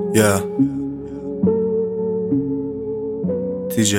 Yeah. TJ.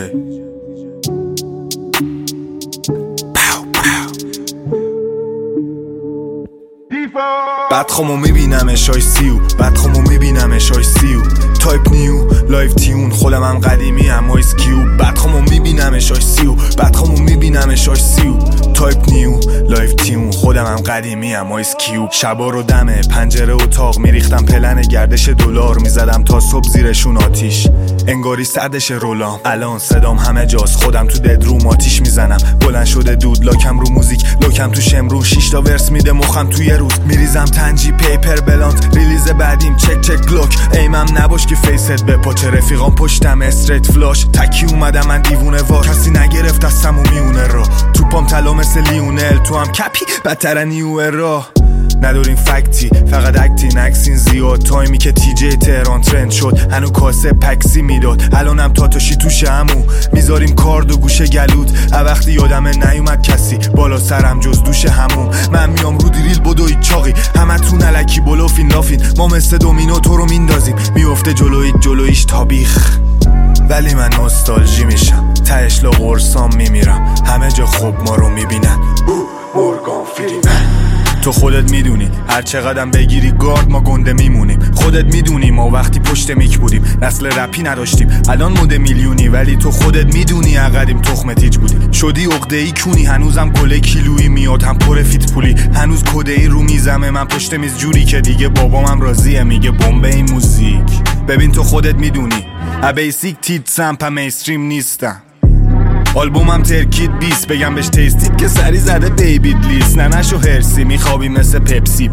بدخوامو میبینمش آی سیو، بدخوامو میبینمش آی سیو. تایپ نیو لایف تیون، خودم هم قدیمی اما اسکیو. بدخوامو میبینمش آی سیو، بدخوامو میبینمش آی سیو. تایپ نیو لایف تیون، خودم هم قدیمی اما اسکیو. شبا رو دمه پنجره اتاق میریختم پلن گردش دلار، میزدم تا صبح زیرشون آتیش، انگاری سردش رولام. الان صدام همه جاست، خودم تو ددروم آتیش میزنم. بلند شده دود لاکم رو موزیک، لاکم تو شمرون 6 تا ورس میده مخم توی روز. میریزم تنجی پیپر بلانت، ریلیز بعدیم چک چک گلوک. ایمم نباش که فیست به پاچه، رفیقام پشتم استریت فلاش. تکی اومدم من دیوونه وار، کسی نگرفت دستم و میونه را. توپام طلا مثل لیونل، تو هم کپی بدتر نیو را. نداریم فکتی فقط اکتی نکسین زیاد. تایمی که تیجی تهران ترند شد هنو کاسه پکسی میداد. الانم تاتاشی توشه همو میذاریم کارد و گوشه گلود. وقتی یادمه نیومد کسی بالا سرم جز دوش همون. من میام رو دیریل بدوی چاقی، همه تو نلکی بلوفین لافین. ما مثل دومینو تو رو میندازیم، میفته جلویش تابیخ. ولی من نوستالژی میشم، تهش لا قرصام میمیرم. همه جا خوب ما رو میبینن، مورگان فریمن. تو خودت میدونی هر چقدرم بگیری گارد ما گنده میمونیم. خودت میدونی ما وقتی پشت میک بودیم نسل رپی نداشتیم، الان مد میلیونی. ولی تو خودت میدونی عقدیم تخم تیج بودیم. شدی عقده‌ای کونی، هنوزم گله کیلویی میاد هم پر فیت پولی. هنوز کده‌ای رو میزمه من پشت میز جوری که دیگه بابامم راضیه، میگه بمب این موزیک. ببین تو خودت میدونی بیسیک تیت سمپ میستریم نیستم. آلبومم ترکید 20 بگم بهش تیستید که سری زده بیبید لیست. ننشو هرسی میخوابی مثل پپسی.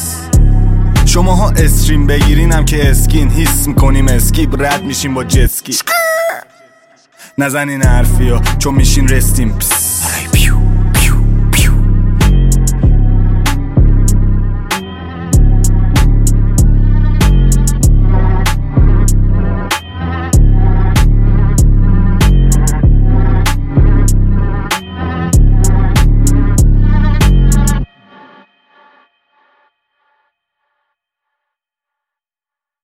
شماها استریم بگیرینم که اسکین حس میکنیم اسکیپ، رد میشیم با جسکی. نزنین حرفی ها چون میشین رستیم.